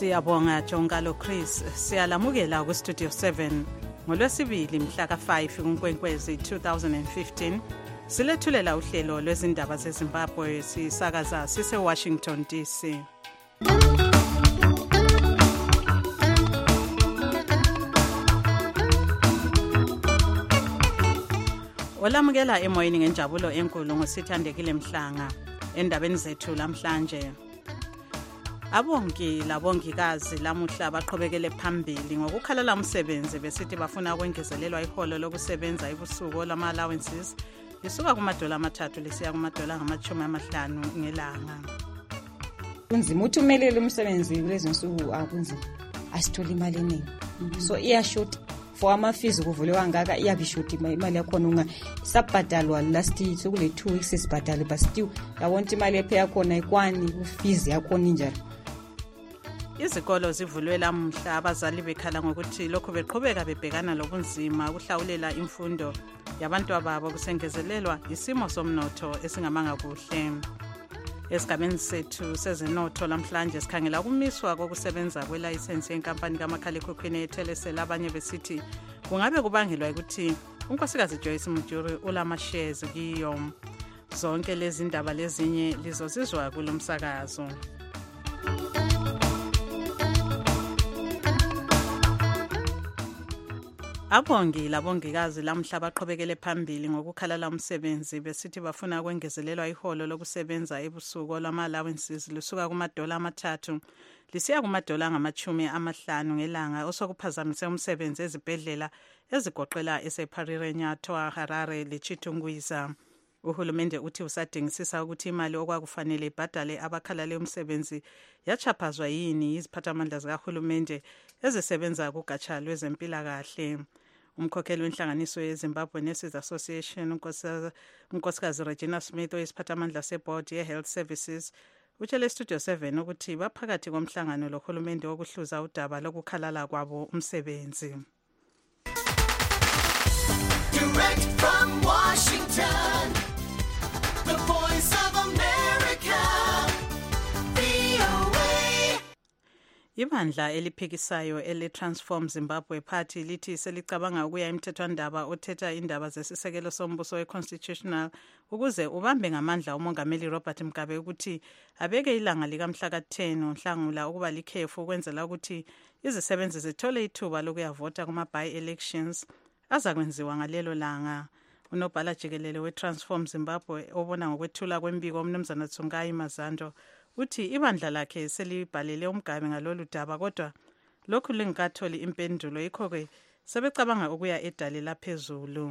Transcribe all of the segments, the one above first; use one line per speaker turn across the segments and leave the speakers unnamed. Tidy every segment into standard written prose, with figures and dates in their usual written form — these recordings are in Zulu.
Siyabonga Jongalo Chris, siyalamukela ku Studio 7 ngolwesibili mhla ka5 kuNkwenkwezi 2015. Silethulela uhlelo lwezindaba zeZimbabwe sisakaza sise Washington DC. Olamukela emoyeni ngenjabulo enkulu ngosithandekile Mhlanga endabeni zethu lamhlanje. Abongi labongikazi lamuhla baqhubekele phambili ngokukhalala umsebenzi besithi bafuna ukwengezelelwa iholo lokusebenza ebusuku lama allowances lisuka kumadola amathathu lisiya kumadola angama-50 ngelanga.
Kunzima uthumelele umsebenzi kulezi nsuku akunzima, asithola imali eningi. So iyashort for ama-fees kuvulwa ngaka iyabishoti imali yakhona unga sabhadalwa last sokule 2 weeks sibhadale but still yawonke imali ephe yakhona ikwani u-fees yakhona injalo.
Izikolo zivulwe lamuhla abazali bekhala ngokuthi lokho beqhubeka bebhekana lobunzima ukuhlawulela imfundo yabantu ababo kusengezelelwa isimo somnotho esingamanga kuhle. Esigabeni sethu sezenotho lamhlanje sikhangela ukumiswa kokusebenza kwelayisensi yenkampani kamakhalekhukhwini eTelecel, abanye besithi kungabe kubangelwa ukuthi unkosikazi Joyce Mujuru ulama shares kiyo. Zonke lezi ndaba lezinye lizozizwa kulomsakazo. Abongi labongikazi lamhla baqhubekele phambili ngokukhalala umsebenzi besithi bafuna ukwengezelelwa iholo lokusebenza ebusuku lama allowances lisuka kumadola amathathu lisiya kumadola angama-50 ngelanga osokuphazamise umsebenzi ezibhedlela ezigoqela eseParire, Nyathwa, Harare leChitungwiza. Uhulumende uthi usadingisisa ukuthi imali okwakufanele ibhadale abakhalale umsebenzi yachaphazwa yini iziphathamandla zikahulumende ezisebenza kugatsha lwezempilakahle. Umkhokheli wenhlanganiso yeZimbabwe Nurses Association unkosikazi Regina Smith oyisiphathamandla seboard ye-Health Services utshele Studio 7 ukuthi baphakathi komhlangano lohulumende wokuhluza udaba lokukhalala kwabo umsebenzi.
Direct from Washington, the Voice of America, VOA.
Ibandla eliphikisayo ele-Transform Zimbabwe Party lithi selicabanga ukuya emthethwandaba othetha indaba zesisekelo sombuso we-constitutional ukuze ubambe ngamandla umongameli Robert Mugabe ukuthi abeke ilanga likamhla ka-10 uNhlangula ukuba likhefu ukwenzela ukuthi izisebenzi zithole ithuba lokuyavota kuma-by-elections azakwenziwa ngalelo langa. Unobhala jikelele we-Transform Zimbabwe obona ngokwethula kwembiko umnumzana Tsongai Mazando uthi ibandla lakhe selibhalele uMgabe ngalolu daba kodwa lokhu lingakatholi impendulo, yikho-ke sebecabanga ukuya edale laphezulu.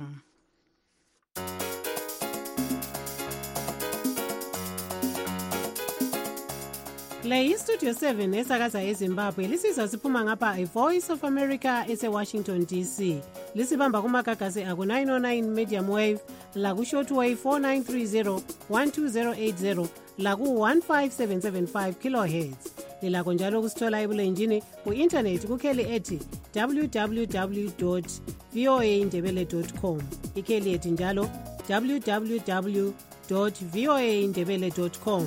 Le iStudio 7 esakaza eZimbabwe lisizwa siphuma ngapha iVoice of America ese-Washington DC. Lisibamba kumagagasi aku-909 medium wave, laku-shortwave 4930 12080, laku-15775 kilohertz. Lilakho njalo kusithola ebulenjini ku-internet kukheli ethi www.voaindebele.com. Ikheli ethi njalo www.voaindebele.com.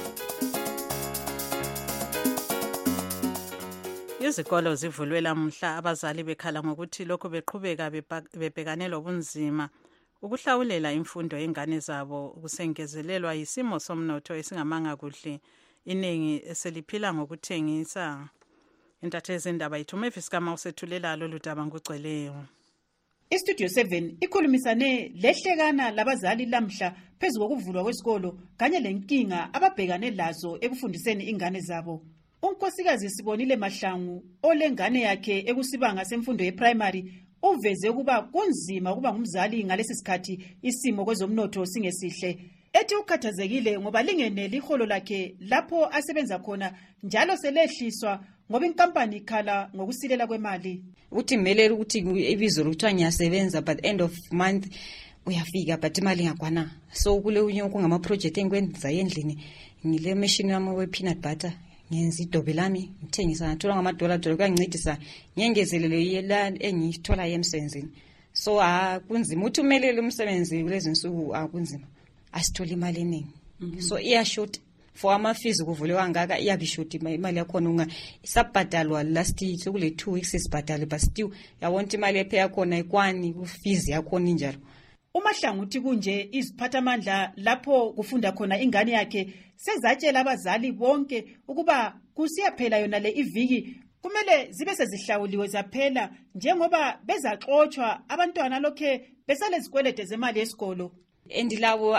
Izikolo zivulwe lamuhla abazali bekhala ngokuthi lokho beqhubeka bebhekane lobunzima ukuhlawulela imfundo yengane zabo kusengezelelwa isimo somnotho esingamanga kuhle, iningi eseliphila ngokuthengisa. Intatheli indaba yethu Mavis Kama usethulela lolu daba ngugcweleyo.
iStudio 7 ikhulumisane lehlekana labazali lamhla phezu kokuvulwa kwesikolo kanye lenkinga ababhekane lazo ekufundiseni ingane zabo. Unkosikazi Sibonile Mahlangu olengane yakhe ekusibanga semfundo yeprimary uveze ukuba kunzima ukuba ngumzali ngalesi sikhathi isimo kwezomnotho singesihle. Ethi ukhathazekile ngoba lingeneli iholo lakhe lapho asebenza khona njalo selehliswa ngoba inkampani ikhala ngokusilela kwemali.
Uthi kumele ukuthi ibizo lokuthiwa ngiyasebenza but end of month uyafika but imali ingakwana. So kule unye kungama-project engikwenza endlini ngile machine yami we-peanut butter ngenza idobe lami ngithengisa ngathola ngama-dollar kuyangincedisa ngiyengezelele yela engiyithola emsebenzini. So kunzima uthumelele umsebenzi kulezi nsuku akunzima, asithola imali eningi. So iyashort for ama-fees kuvule kangaka iyabishoti imali yakhona isabhadalwa last sekule 2 weeks isibhadale but still yawonto imali ephe yakhona ikwani ku-fees yakhona injalo.
uMahlanguthi kunje iziphathamandla lapho kufunda khona ingane yakhe sezatshela abazali bonke ukuba kusiyaphela yona le iviki kumele zibe sezihlawuliwe zaphela njengoba bezaxotshwa abantwana lokhe besale zikwelede zemali yesikolo.
And labo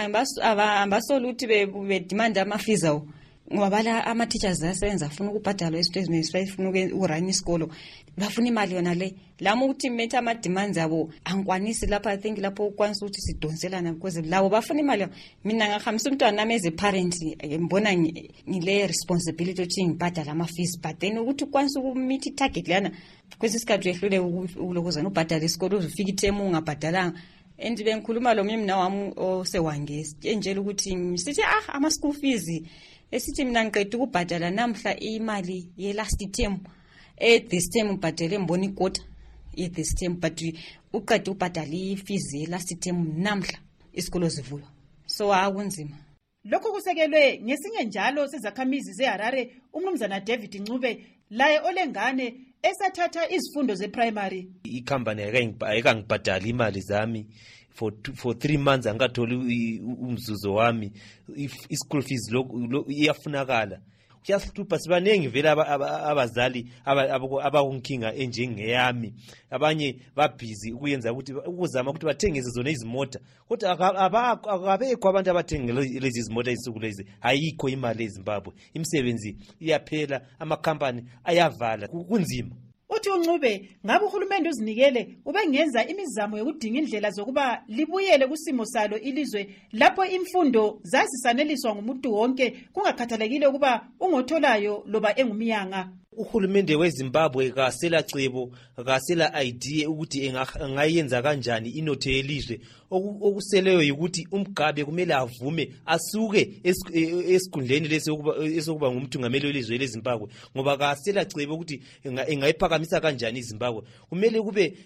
ambasola ukuthi bedimanda ama-fees awo ngoba bala ama-teachers asebenza afuna ukubhadalwa izinto eziningi funa ukurun isikolo bafuna imali yona le lama ukuthi metha ama-demands abo angikwanisi lapha I think lapho ukwanisa ukuthi sidonselana because labo bafuna imali. Mina ngahambisa umntwana nami as a parent ngibona ngile responsibility ukuthi ngibhadala ama-fees but then ukuthi ukwanisa ukumeet i-target lana because isikhathi uyehlule ulokuzana ubhadala isikolo uzufika ithemu ungabhadalanga. And bengikhuluma lo mna wami osewangesi enjela ukuthi sithi ama-school fees esithi mina ngiqeda ukubhadala namhla imali ye-last term this term ubhadele mbona ikota this term but uqeda ubhadala i-fees ye-last term namhla isikolo zivulwa so akunzima.
Lokhu kusekelwe ngesinye njalo sezakhamizi zeHarare umnumzana David Ncube laye olengane esathatha izifundo ze-primary.
Icompany ayikangibhadali imali zami for 3 months angatholi umzuzo wami i-school fees iyafunakala. Kuyasihlupha sibanengi vele abazali abakunkinga enjengeyami abanye babhizi ukuyenza ukuthi ukuzama ukuthi bathengise zona izimota kodwa akabekho abantu abathenga lezi izimota izisuku lezi ayikho imali eZimbabwe imisebenzi iyaphela ama-company ayavala kunzima.
Uthi uNcube ngabe uhulumende uzinikele ubengenza imizamo yokudinga indlela zokuba libuyele kusimo salo ilizwe lapho imfundo zazisaneliswa ngumuntu wonke kungakhathalekile ukuba ungotholayo loba engumyanga.
Uhulumende weZimbabwe kasela cebo kasela idea ukuthi engayenza kanjani inotho yelizwe okuseleyo ukuthi umgabe kumele avume asuke esikhundleni lesokuba ngumuntu ngameli welizwe leZimbabwe ngoba kasela cebo ukuthi engayiphakamisa kanjani iZimbabwe. Kumele kube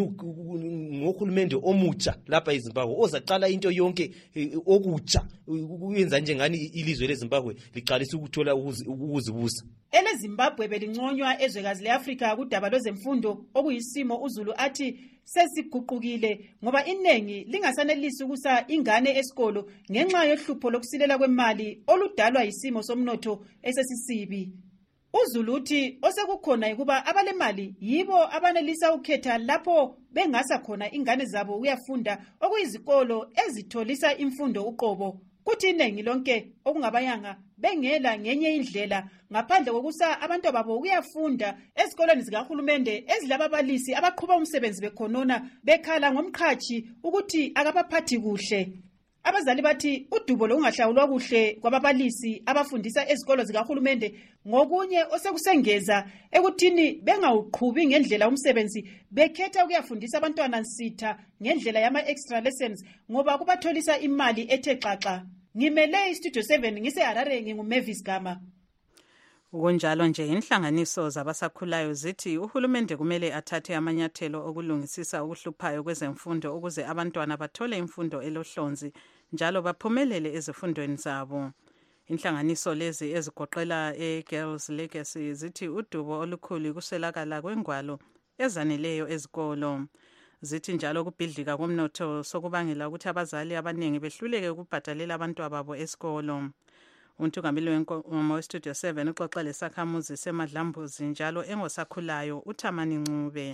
ngohulumende omutsha lapha eZimbabwe ozaqala into yonke okutsha ukuyenza njengani ilizwe leZimbabwe liqalisa ukuthola ukuzibusa.
EleZimbabwe belinconywa ezwekazi leAfrika kudaba lwezemfundo okuyisimo uZulu athi sesiguqukile ngoba inengi lingasanelisi ukusa ingane esikolo ngenxa yohlupho lokusilela kwemali oludalwa yisimo somnotho esesisibi. uZulu uthi osekukhona ukuba abalemali yibo abanelisa ukhetha lapho bengasa khona ingane zabo uyafunda okuyizikolo ezitholisa imfundo uqobo. Kuthi inengi lonke okungabayanga bengela ngenye indlela ngaphandle kokusa abantu babo ukuyafunda ezikolweni zikahulumende ezilababalisi abaqhuba umsebenzi bekhonona bekhala ngomqhathi ukuthi akabaphathi kuhle. Abazali bathi udubo lokungahlawulwa kuhle kwababalisi abafundisa ezikolo zikahulumende ngokunye osekusengeza ekuthini bengawuqhubi ngendlela umsebenzi bekhetha ukuyafundisa abantwana nsitha ngendlela yama-extra lessons ngoba kubatholisa imali ethe xaxa. Ngimele iStudio 7 ngiseHarare nginguMavis Gama.
Kunjalo nje inhlanganiso zabasakhulayo zithi uhulumende kumele athathe amanyathelo okulungisisa ukuhluphayo kwezemfundo ukuze abantwana bathole imfundo elohlonzi njalo baphumelele ezifundweni zabo. Inhlanganiso lezi ezigoqela eGirls Legacy zithi udubo olukhulu kuswelakala kwengwalo ezaneleyo ezikolo. Zithi njalo kubhidlika komnotho sokubangela ukuthi abazali abaningi behluleke ukubhadalela abantwana babo esikolo. Untungameli wenkomo weStudio 7 uxoxa lesakhamuzi seMadlambuzi njalo engosakhulayo uThamani Ncube.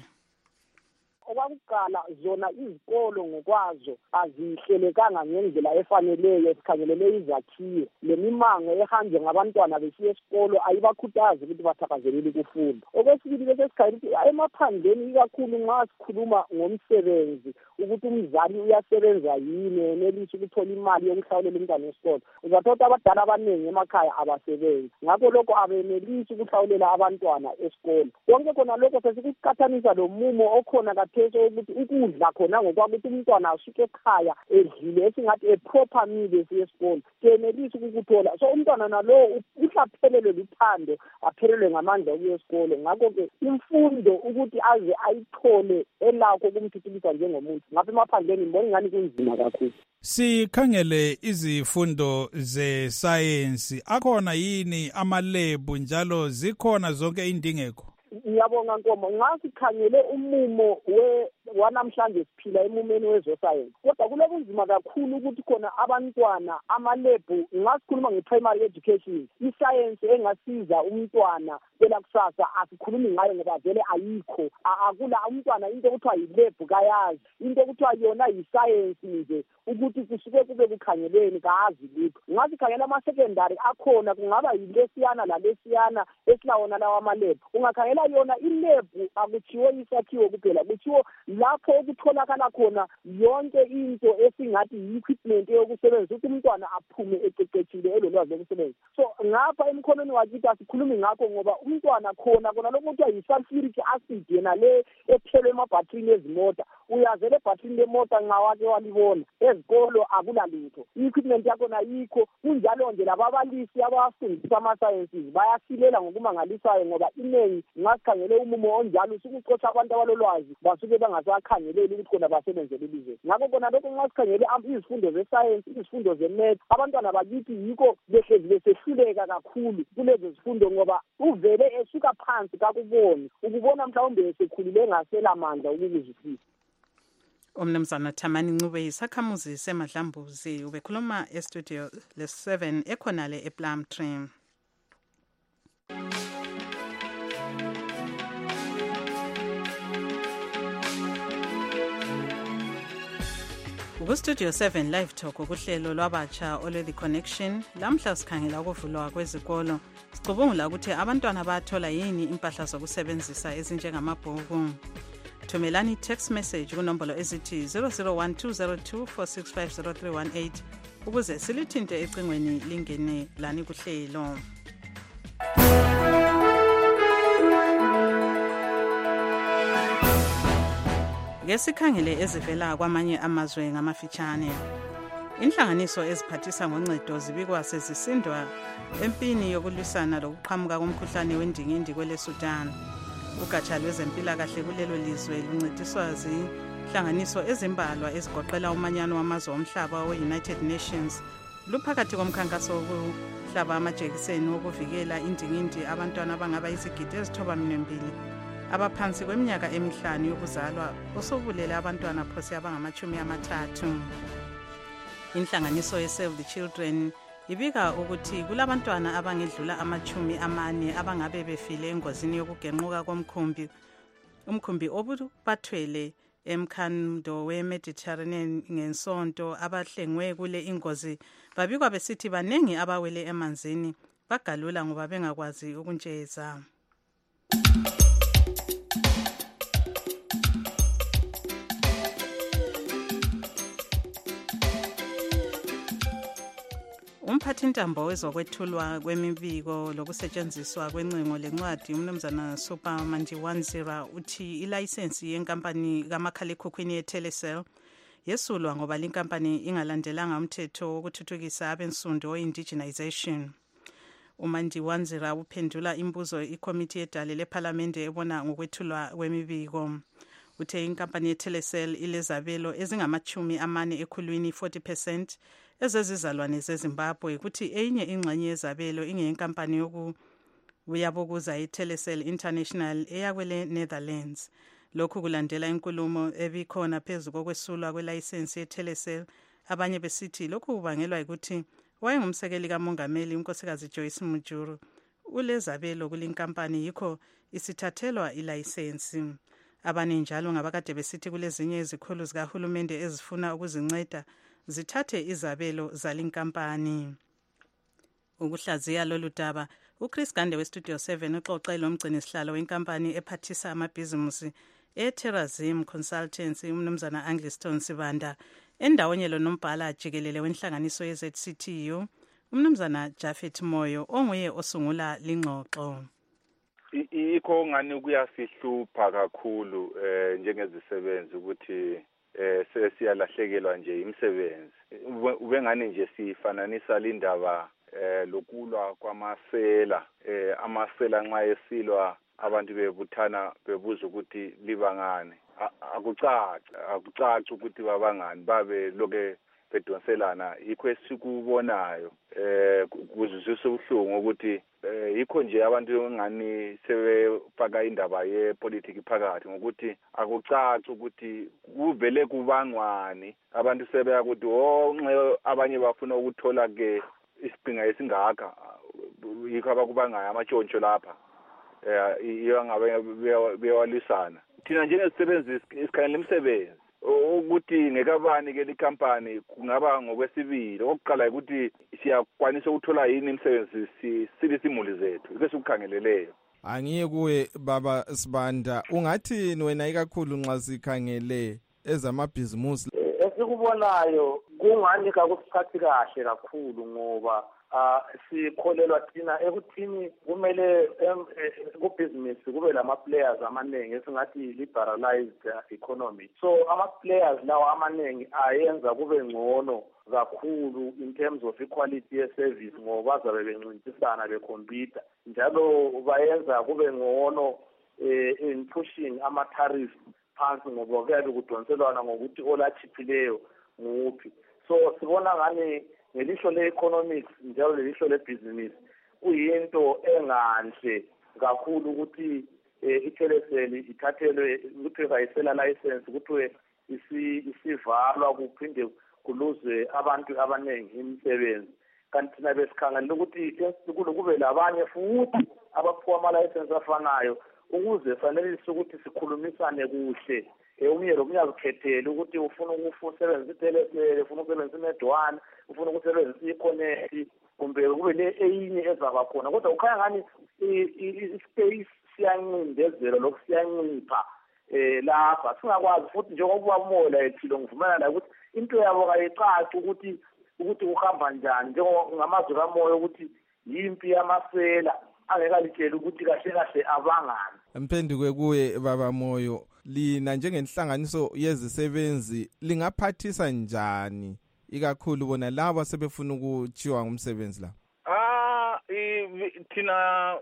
Okwakuqala zona izikolo ngokwazo azihlelekanga ngendlela efaneleyo esikhangelele izakhiwo lemimango ehanje ngabantwana besiya esikolo ayibakhuthazi ukuthi bathakazelele ukufunda. Okwesibili bese sikhathi emaphandleni ikakhulu nxa sikhuluma ngomsebenzi ukuthi umzali uyasebenza yini enelisa ukuthola imali yokuhlawulela umntwana esikolo. Uzathola abadala abaningi emakhaya abasebenzi ngakho lokho abenelisi ukuhlawulela abantwana esikolo. Konke khona lokho sesikuqhathanisa lo mumo okhona kathesi sokuthi ukudla khona ngokwakuthi umntwana asuke ekhaya edlile esingathi a-proper meal esiyesikolo kenelisi ukukuthola. So umntwana nalo uhlaphelelwe luthando aphelelwe ngamandla okuya esikolo. Ngakho-ke imfundo ukuthi aze ayithole elakho kumthuthukisa njengomuntu ngapha emaphandleni ngibona ingani kunzima kakhulu.
Sikhangele izifundo ze-science, akhona yini amalebhu njalo zikhona zonke indingeko?
Ngiyabonga Nkomo, ngasikhangele umumo wanamhlanje siphila emumeni wezosayensi, kodwa kulobunzima kakhulu ukuthi khona abantwana amalebhu, ngasikhuluma nge-primary education, isayensi engasiza umntwana phela kusasa asikhulumi ngayo ngoba vele ayikho. Akula umntwana into okuthiwa yilebhu kayazi, into okuthiwa yona yisayensi nje ukuthi kusuke kube kukhangeleni kazi lutho. Ngasikhangela ama-secondary akhona, kungaba yilesiyana lalesiyana esilawona lawa amalebhu. Ungakhangela yona ilebhu akuthiwo isakhiwo kuphela, kuthiwo lapho okutholakala khona yonke into esingathi yi-equipment yokusebenza ukuthi umntwana aphume eqeqetshile elolwazi lokusebenza. So ngapha emkhonweni wakithi asikhulumi ngakho ngoba umntwana khona lokho kuthiwa yi-sulfuric acid yena le ethelwe emabhatrini ezimota. Uyazele ebhatrini lemota nxa wake walibona ezikolo akulalutho, i-equipment yakhona yikho. Kunjalo nje lababalisi abafundisa ama-sciences bayasilela ngokumangalisayo ngoba inengi ngasikhangele umumo onjalo usukucotsha abantu abalolwazi basuke bangasakhangeleli ukuthi khona basebenzele ilizwe. Ngakho khona lokho ngasikhangele izifundo ze-science, izifundo ze-math, abantwana bakithi yikho behlezi besehluleka kakhulu kulezo zifundo ngoba uvele esuka phansi kakuboni, ukubona mhlawumbe esekhulile engasela mandla ukuzwisisa.
Umnumzana Thamani Ncube yisakhamuzi seMadlambuzi ubekhuluma estudio le-7 ekhonale ePlumtree. Ukustudio 7 live talk ukuhlelo lwabatsha olwe-The Connection. Lamhla sikhangela ukuvulwa kwezikolo. Sicubungula ukuthi abantwana bathola yini impahla zokusebenzisa ezinjengamabhuku. Thumelani text message kunombolo ezithi 001202465038 ukuze silithinte ecingweni lingene lani kuhlelo. Ngesikhangele ezivela kwamanye amazwe ngamafitshane. Inhlanganiso eziphathisa ngoncedo zibikwa sezisindwa empini yokulwisana lokuqhamuka komkhuhlane wendingindi kwele Sudan. Ugatsha lwezempilakahle kulelo lizwe luncediswa zinhlanganiso ezimbalwa ezigoqela umanyano wamazwe omhlaba we-United Nations. Luphakathi komkhankaso wokuhlaba amajekiseni wokuvikela indingindi abantwana abangaba izigidi ezithoba-2 abaphansi kweminyaka emihlanu yokuzalwa osobulele abantwana phose abangama-30. Inhlanganiso ye-Save the Children ibika ukuthi kulabantwana abangedlula ama-40 abangabe befile engozini yokugenquka umkhumbi obubathwele emkhando we-Mediterranean ngensonto. Abahlengwe kule ingozi babikwa besithi banengi abawele emanzini bagalula ngoba bengakwazi ukuntsheza. Umphathintambo wezokwethulwa kwemibiko lokusetshenziswa kwencingo lencwadi umnumzana Super Mandiwanzira uthi ilayisensi yenkampani kamakhalekhukhwini ye-Telecel yesulwa ngoba linkampani ingalandelanga umthetho wokuthuthukisa abensundu o-indigenization. uMandiwanzira uphendula imbuzo ikomiti yedale lephalamende ebona ngokwethulwa kwemibiko. Uthe inkampani ye-Telecel ilezabelo ezingama-40 ekhulwini 40% ezezizalwane zeZimbabwe kuthi enye ingxenye yezabelo ingeyenkampani yokubuyabokuza i-Telecel International eyakwele Netherlands. Lokhu kulandela inkulumo ebikhona phezu kokwesulwa kwelayisensi ye-Telecel. Abanye besithi lokhu kubangelwa ukuthi wayengumsekeli kamongameli unkosikazi Joyce Mujuru ulezabelo kulinkampani yikho isithathelwa ilayisensi. Abanye njalo ngabakade besithi kulezinye izikhulu zikahulumende ezifuna ukuzinceda zithathe izabelo zalinkampani. Ukuhlaziya lolu daba uChris Gande weStudio 7 uxoxele umgcini sihlalo wenkampani ephathisa amabhizimusi eTerrazim Consultancy umnumzana Angliston Sibanda endawonye lonombhala jikelele wenhlanganiso ye-ZCTU umnumzana Jafet Moyo onguye osungula lingxoxo.
ikho ngani kuyasihlupha kakhulu njengezisebenzi ukuthi sesiyalahlekelwa nje imisebenzi. Ube ngani nje sifananisa lindaba lokulwa kwamasela amasela nxa esilwa abantu bebuthana bebuza ukuthi libangane. Akucaci ukuthi babangani babe loke bedonselana. Yikho esikubonayo kuzuzisa ubuhlungu ukuthi yikho nje abantu ngani sebefaka indaba yepolitiki phakathi ngokuthi akucaci ukuthi kuvele kubangwani. Abantu sebeya ukuthi onxe abanye bafuna ukuthola ke isiphinga esingaka. Yikho abakubangayo amatshontsho lapha. Iyo ngabe beyawalisana. Thina njengezisebenzi isikhangela imisebenzi ukuthi ngekabani ke likhampani kungaba ngokwesibili. Okuqala ukuthi siyakwanisa ukuthola yini imisebenzi silise imuli zethu. Ike sikukhangeleleyo.
Angiye kuwe baba Sibanda, ungathi wena ikakhulu nxa sikhangele ezamabhizimusi
esikubonayo kungani kakusiphathi kahle kakhulu ngoba sikholelwa thina ekuthini kumele kubhizinisi kube lama-players amaningi esingathi liberalized economy. So ama-players lawa amaningi ayenza kube ngcono kakhulu in terms of equality ye-service ngoba bazabe bencintisana bekhompyutha njalo bayenza kube ngcono in pushing ama-tariff phansi ngoba kuyabe kudonselwana ngokuthi olachiphileyo nguphi. So sibona ngani ngelihlo le-economics njalo lelihlo le-business kuyinto enganhle kakhulu ukuthi i-Telecel ithathelwe ukuthi bayisela license kuthiwe isivalwa kuphinde kuluze abantu abaningi imisebenzi. Kanti thina besikhangelela ukuthi kube labanye futhi abaphiwa ama-license afanayo ukuze fanelise ukuthi sikhulumisane kuhle. Umnye lomunye azikhethele ukuthi ufuna ukusebenzisa i-Telecel, ufuna ukusebenzisa i-Net1, ufuna ukusebenzisa i-Connect kumbe kube eyinye ezaba khona. Kodwa ukhaya ngani i-space siyancindezela lokhu siyancipha lapha singakwazi futhi njengoba umoya ethilo ngivumela la ukuthi into yabo kayicaci ukuthi kuhamba njani njengamazwi kamoya ukuthi yimpi yamasela angekalitshela ukuthi kahle kahle abangani.
Mphenduke kuwe baba Moyo, lina njengenhlanganiso yezisebenzi lingaphathisa njani ikakhulu bona labo sebefuna ukuchiwa ngumsebenzi la?
Thina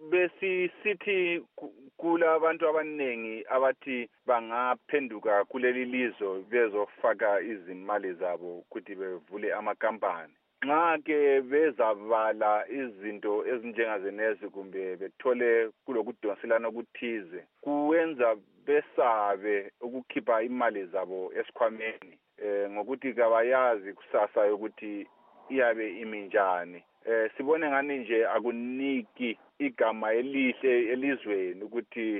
besisithi kula abantu abaningi abathi bangaphenduka kuleli lizo bezofaka izimali zabo ukuthi bevule amakampani. Nxa ke bezavala izinto ezinjengazenezi kumbe bethole kulokudonselana okuthize kuwenza besabe ukukhipha imali zabo esikhwameni ngokuthi kabayazi kusasa ukuthi iyabe iminjani. Sibone ngani nje akuniki igama elihle elizweni ukuthi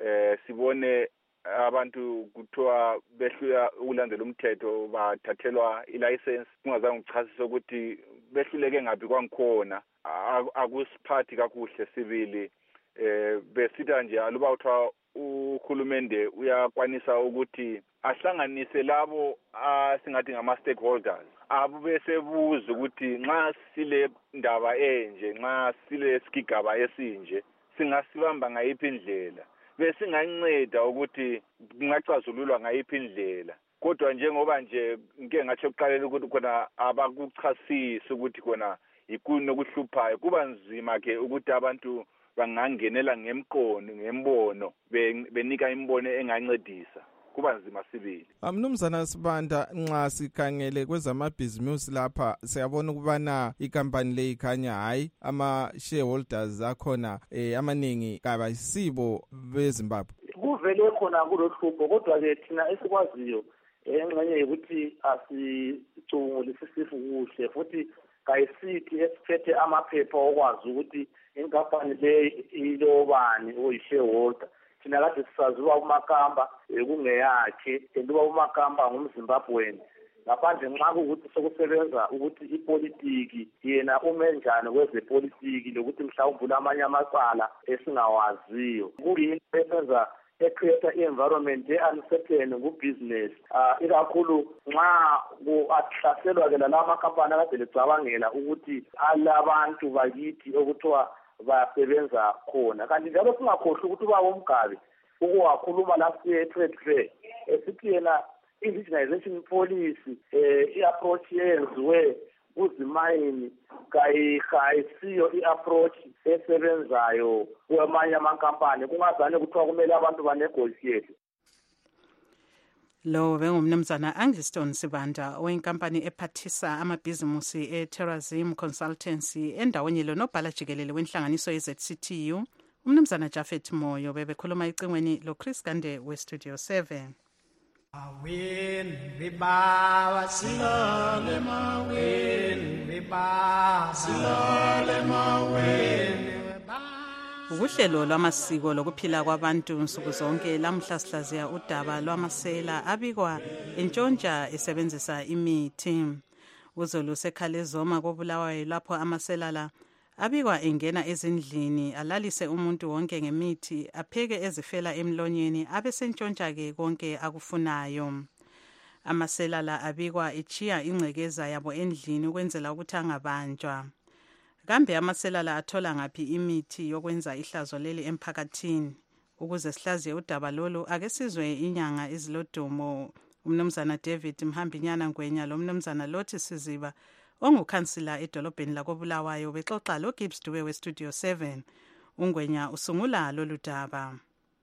sibone abantu kuthiwa behluya ukulandela umthetho bathathelwa ilicense kungazange ukuchasisa ukuthi behluleke ngapi kwangikhona. Akusiphathi kakuhle sibili. Besitha nje aluba uthiwa uhulumende uyakwanisa ukuthi ahlanganise labo singathi ngama-stakeholders abube sebuza ukuthi nxa sile ndaba enje, nxa sile sigigaba esinje singasibamba ngayiphi indlela, besinganceda ukuthi kungacazululwa ngayiphi indlela. Kodwa njengoba nje ngeke ngathi ukuqalela ukuthi khona abakuchasisi ukuthi khona yikuni okuhluphayo, kuba nzima ke ukuthi abantu bangangenela ngembono benika imbono engancedisa. Kuba nzima sibili.
Mnumzana Sibanda, nxa sikhangele kwezamabhizimusi lapha siyabona ukubana ikampani le ikhanya hayi ama-shareholders akhona amaningi kabayisibo beZimbabwe.
Kuvele khona kulohlupho kodwa-ke thina esikwaziyo engxenye ukuthi asicungulisisi kuhle futhi kayisithi esiphethe amaphepha okwazi ukuthi inkampani le ilobani oyi-shareholder. Thina kade sisazi uba uMakamba kungeyakhe uba uMakamba ngumZimbabwean ngaphandle nxa kuwukuthi sokusebenza ukuthi ipolitiki yena ume njani kwezepolitiki lokuthi mhlawumbe amanye amacala esingawaziyo. Kuyinto esenza ecreate i-environment e-uncertain ku-business ikakhulu nxa kuhlaselwa ke lala makampani akade lecabangela ukuthi alabantu bakithi okuthiwa
basebenza khona. Kanti njalo singakhohlwa ukuthi ubaba uMgabe ukuwakhuluma la siye-trade fair esithi yena indigenization policy i-approach yenziwe kuzimayini kayisiyo i-approach esebenzayo kwamanye amankampani kungazange kuthiwa kumele abantu banegotiate.
Lo bengumnumzana Angliston Sibanda owenkampani ephathisa amabhizimusi eTerrazim Consultancy endaweni lonobhala jikelele wenhlanganiso yeZCTU umnumzana Jafet Moyo bebekhuluma icingweni lo Chris Gande we-Studio 7.
Awin riba silale mawin riba silale mawin.
Uhlelo lwamasiko lokuphila kwabantu nsuku zonke lamhla sihlaziya udaba lwamasela abikwa entshontsha esebenzisa imithi. Uzulu sekhalezoma kobulawayo lapho amasela la abikwa engena ezindlini alalise umuntu wonke ngemithi apheke ezifela emlonyeni abesentshontsha ke konke akufunayo. Amasela la abikwa echiya ingcekeza yabo endlini ukwenzela ukuthi angabanjwa. Kambe amasela la athola ngaphi imithi yokwenza ihlazo leli emphakathini? Ukuze sihlaziye udaba lolu ake sizwe inyanga izilodumo umnumzana David Mhambinyana Ngwenya lo mnumzana Lothi Siziba ongukhansila edolobheni lakobulawayo bexoxa lo Gibbs Dube we-Studio 7. Ungwenya usungula lolu daba.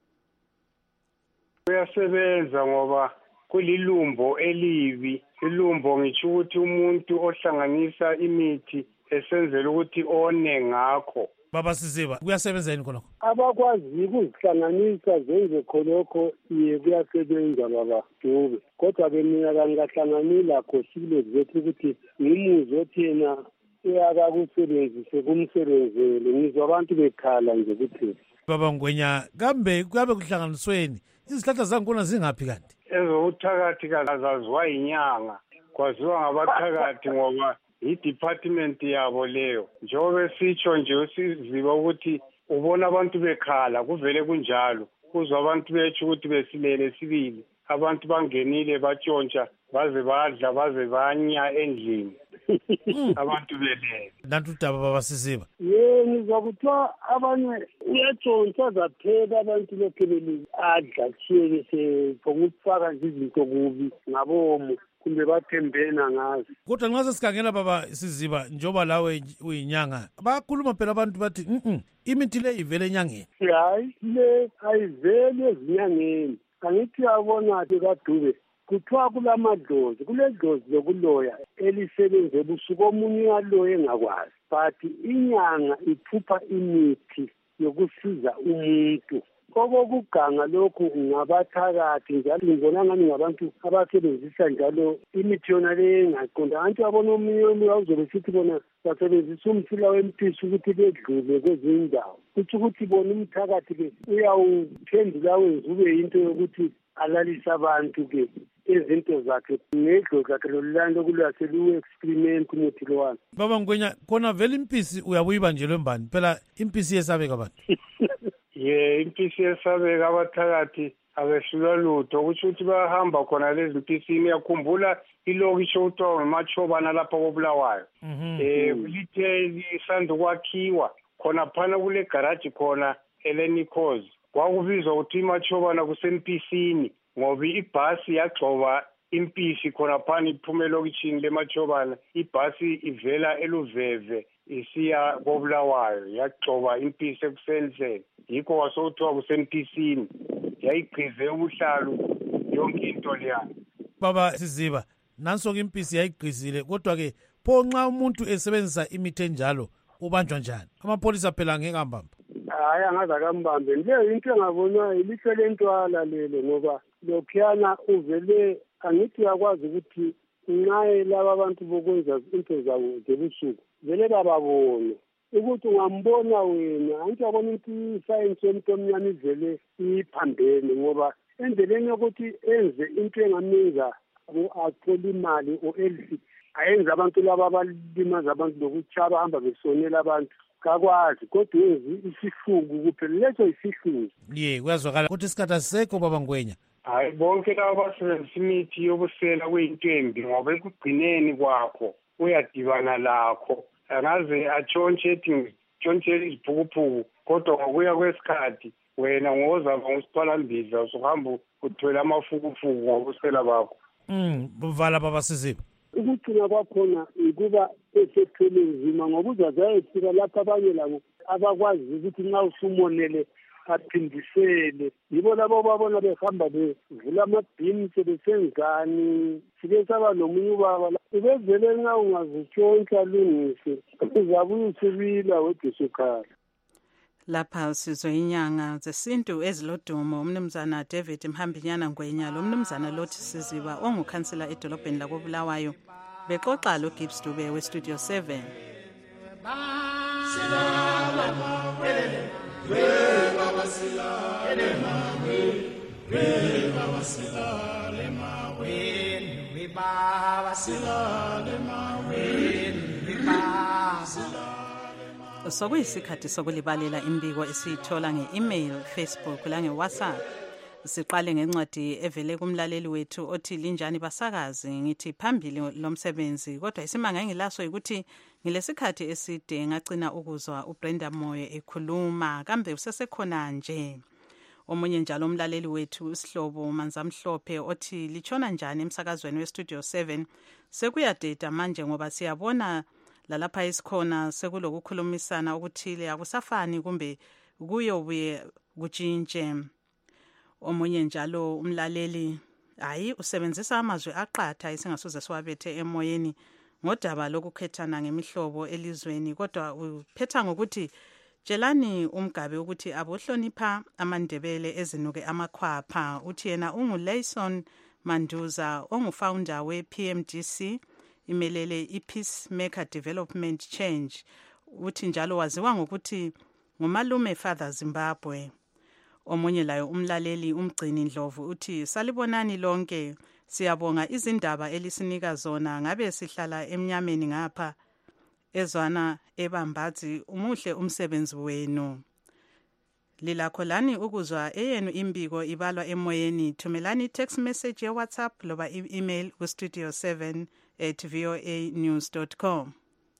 Uyasebenza ngoba kulilumbo elibi. Ilumbo ngisho ukuthi umuntu ohlanganisa imithi esenzela ukuthi one ngakho.
Baba Siziba kuyasebenza yini khonokho?
Abakwazi ukuzihlanganisa zenze khonokho kuyasebenza baba Dube. Kodwa ke mina kangahlanganani lakho sile zethu ukuthi ngimuzwe othi yena uyakakusebenzise kumsebenzele ngizwa abantu bekhala nje ukuthi.
Baba Ngwenya kambe kuyabe kuhlanganisweni izihlahla zangona zingaphi kanti?
Ezokuthakathi kazaziwa inyanga kwaziwa ngabathakathi ngoba i-department yabo leyo. Njengoba sitsho nje usiziba ukuthi ubona abantu bekhala kuvele kunjalo. Kuzwa abantu betsho ukuthi besilele sibili. Abantu bangenile batshontsha baze badla baze banya endlini. Abantu belele.
Nantu udaba Baba Siziba.
Ngizwa kuthiwa abanye uyatshontsha zaphela abantu lokheleli adla chiyeke ngokufaka nje izinto kubi ngabomo. Kumbe bathembena ngazo.
Kodwa nxa sesikhangela Baba Siziba njoba lawe uyinyanga bakhuluma phela abantu bathi imithi le ivele enyangeni.
Hayi le ayivele ezinyangeni. Angithi yabona ke kaDube kuthiwa kulamadlozi kuledlozi lokuloya elisebenze busuku omunye uyaloya engakwazi but inyanga iphupha imithi yokusiza umuntu. Okokuganga lokhu ngabathakathi njalo ngibona ngani ngabantu abasebenzisa njalo imithi yona le engaqonda. Abantu abona omunye awuzobe sithi bona basebenzisa umthila wempisi ukuthi bedlule kwezinye indawo. Kuthi ukuthi bona umthakathi ke uyawuphendula wenza ube yinto yokuthi alalise abantu ke izinto zakhe nedlo zakhe lolulani lokulwaselu-experiment umuthi lowani.
Baba Ngwenya khona vele impisi uyabuyiba nje lwembani phela impisi yesabeka abantu.
Impisi yesabeka abathakathi abehlula lutho kusho ukuthi bayahamba khona lezi mpisini. Uyakhumbula ilokisho kuthiwa ngumachobana lapha kobulawayo. Lithe lisanda ukwakhiwa khona phana kule garaji khona elenikos kwakubizwa ukuthi imachobana kusempisini ngoba ibhasi yagcoba impisi khona phana iphume elokishini lemachobana. Ibhasi ivela eluveve isiya kobulawayo yagcoba impisi ekusendlele. Yikho wasokuthiwa kusempisini yayigqize ubuhlalu yonke into leyana.
Baba Siziba nanso-ke impisi yayigqizile kodwa ke pho nxa umuntu esebenzisa imithi enjalo ubanjwa njani? Amapholisa phela ngeke ambamba.
Hayi angaze akambambe. Leyo into engabonwayo ilihlo lentwala lelo ngoba lokhuyana uvele angithi uyakwazi ukuthi nxa laba abantu bokwenza into zabo zebusuku vele bababone ukuthi ungambona wena. Angithi uyabona ukuthi isayensi yomuntu omnyama ivele iphambene ngoba endleleni yokuthi enze into engamenza athole imali o-elfi ayenza abantu laba abalimaza abantu lokuthi abahamba besonela abantu kakwazi kodwa yenzi isihlungu kuphela leso isihlungu.
Kuyazwakala ukuthi isikhathi asisekho Baba Ngwenya.
Hayi bonke laba basebenzisa imithi yobusela kuyintembi ngoba ekugcineni kwakho uyadibana lakho angaze atshontshe ethi tshontshela iziphukuphuku kodwa ngokuya kwesikhathi wena ngozava ngusiphalambiza usuhamba uthwele amafukufuku ngokusela bakho.
Vala baba Siziba.
Ukugcina kwakhona ukuba esethwele nzima ngoba uzazayefika lapho abanye labo abakwazi ukuthi nxa usumonele aphindisele. Yibo labo babona behamba bevula amabhini sebesenzani. Sike saba nomunye ubaba ubevele nxa ungazitshontsha lungise uzabuye usibila wedisukhala.
Lapha sizwe inyanga zesintu ezilodumo umnumzana David Mhambinyana Ngwenya lo mnumzana Lothi Siziba ongukhansela edolobheni lakoBulawayo bexoxa lo Gibbs Dube weStudio 7. Sokuyisikhathi sokulibalela imbiko esiyithola nge-email, Facebook lange-WhatsApp. Siqale ngencwadi evele kumlaleli wethu othi linjani basakazi ngithi phambili lomsebenzi kodwa isimanga engilaso ukuthi ngilesikhathi eside ngacina ukuzwa uBrenda Moyo ekhuluma kambe usesekhona nje. Omunye njalo umlaleli wethu uSihlobo Manzamhlophe othi lichona njani emsakazweni weStudio 7 sekuyadeda manje ngoba siyabona lalapha isikhona sekulokukhulumisana okuthile akusafani kumbe kuyobuye kutshintshe. Omunye njalo umlaleli hayi usebenzisa amazwi aqatha isingasoze siwabethe emoyeni ngodaba lokukhethana ngemihlobo elizweni kodwa uphetha ngokuthi tshelani umgabe ukuthi abohlonipha amandebele ezinuke amakhwapha. Uthi yena unguLayson Manduza ongufounder we-PMDC imelele i-Peacemaker Development Change. Uthi njalo waziwa ngokuthi ngumalume Father Zimbabwe. Omunye layo umlaleli umgcini Ndlovu uthi salibonani lonke siyabonga izindaba elisinika zona ngabe sihlala emnyameni ngapha ezwana ebambazi umuhle umsebenzi wenu. Lilakho lani ukuzwa eyenu imbiko ibalwa emoyeni thumelani text message ye WhatsApp loba email ku studio7@voanews.com.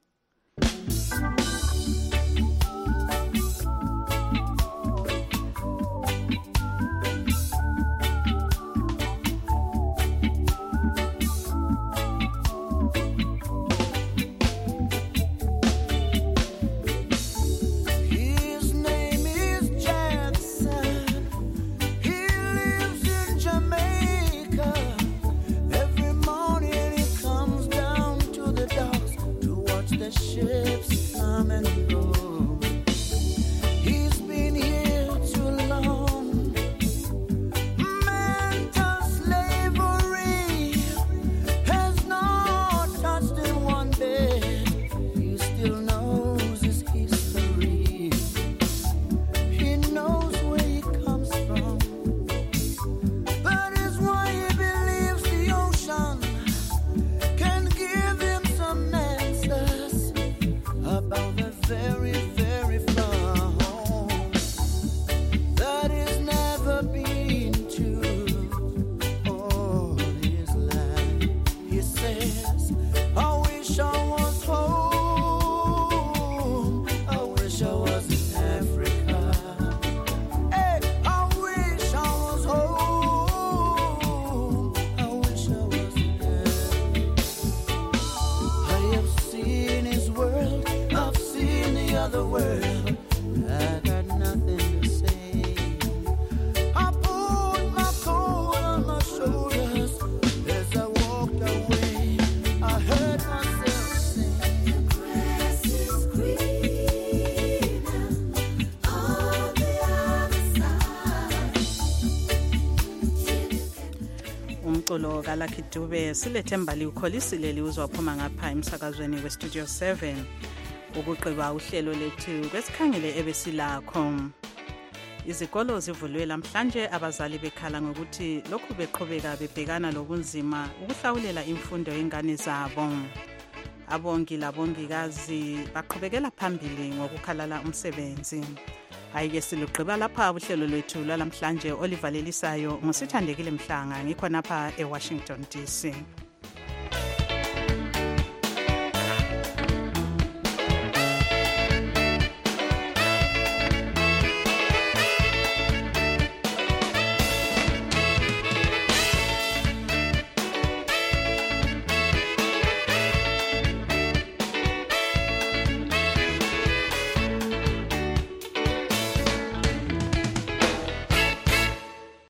umculo kaLucky Dube silethemba liukholisile liuzwaphuma ngapha emsakazweni weStudio 7 ukuqiba uhlelo lethu kwesikhangele ebesilakho. Izikolo zivulwe namhlanje abazali bekhala ngokuthi lokhu beqhubeka bebhekana lobunzima ukuhlawulela imfundo yengane zabo. Abongi labongikazi baqhubekela phambili ngokukhalala umsebenzi. Ayike siluqhiba lapha uhlelo lwethu lwalamhlanje olivalelisayo ngusithandekile Mhlanga ngikhona lapha eWashington DC.